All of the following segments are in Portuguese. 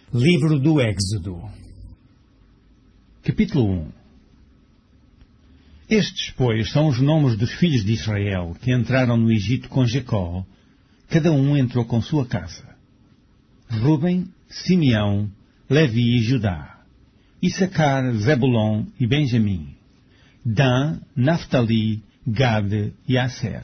Livro do Êxodo. Capítulo 1. Estes, pois, são os nomes dos filhos de Israel que entraram no Egito com Jacó. Cada um entrou com sua casa: Rúben, Simeão, Levi e Judá, Issacar, Zebulon e Benjamim, Dan, Naftali, Gade e Asser.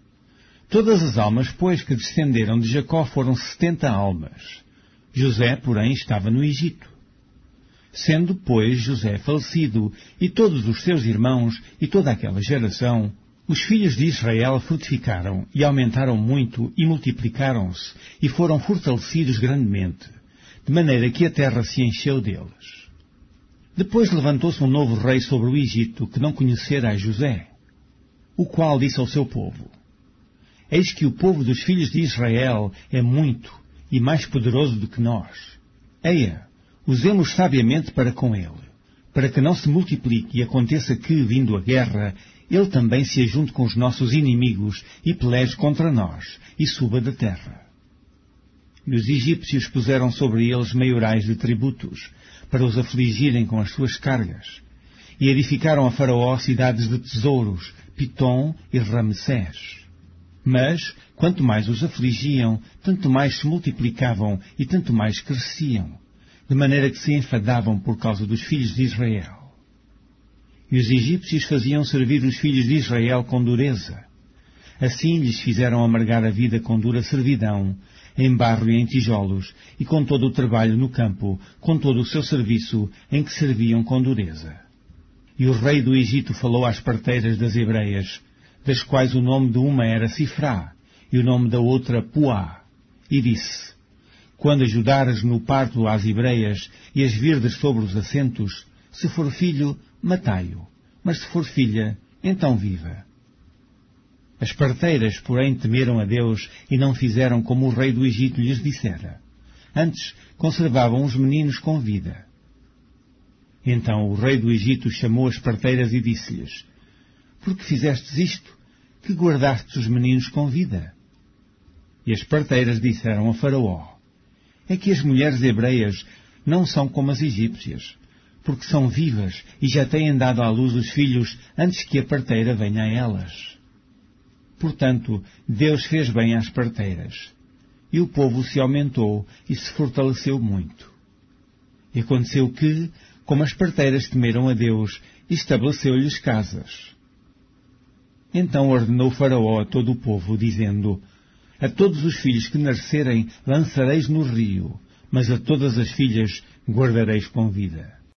Todas as almas, pois, que descenderam de Jacó foram 70 almas. José, porém, estava no Egito. Sendo, pois, José falecido, e todos os seus irmãos, e toda aquela geração, os filhos de Israel frutificaram, e aumentaram muito, e multiplicaram-se, e foram fortalecidos grandemente, de maneira que a terra se encheu deles. Depois levantou-se um novo rei sobre o Egito, que não conhecera a José, o qual disse ao seu povo: Eis que o povo dos filhos de Israel é muito, e mais poderoso do que nós. Eia, usemos sabiamente para com ele, para que não se multiplique e aconteça que, vindo a guerra, ele também se ajunte com os nossos inimigos e peleje contra nós, e suba da terra. E os egípcios puseram sobre eles maiorais de tributos, para os afligirem com as suas cargas, e edificaram a Faraó cidades de tesouros, Pitom e Ramsés. Mas, quanto mais os afligiam, tanto mais se multiplicavam e tanto mais cresciam, de maneira que se enfadavam por causa dos filhos de Israel. E os egípcios faziam servir os filhos de Israel com dureza. Assim lhes fizeram amargar a vida com dura servidão, em barro e em tijolos, e com todo o trabalho no campo, com todo o seu serviço, em que serviam com dureza. E o rei do Egito falou às parteiras das hebreias, das quais o nome de uma era Sifrá, e o nome da outra Puá, e disse: Quando ajudares no parto às hebreias, e as virdes sobre os assentos, se for filho, matai-o, mas se for filha, então viva. As parteiras, porém, temeram a Deus, e não fizeram como o rei do Egito lhes dissera. Antes, conservavam os meninos com vida. Então o rei do Egito chamou as parteiras e disse-lhes: Por que fizestes isto, que guardastes os meninos com vida? E as parteiras disseram a Faraó: É que as mulheres hebreias não são como as egípcias, porque são vivas e já têm dado à luz os filhos antes que a parteira venha a elas. Portanto, Deus fez bem às parteiras, e o povo se aumentou e se fortaleceu muito. E aconteceu que, como as parteiras temeram a Deus, estabeleceu-lhes casas. Então ordenou Faraó a todo o povo, dizendo: A todos os filhos que nascerem lançareis no rio, mas a todas as filhas guardareis com vida.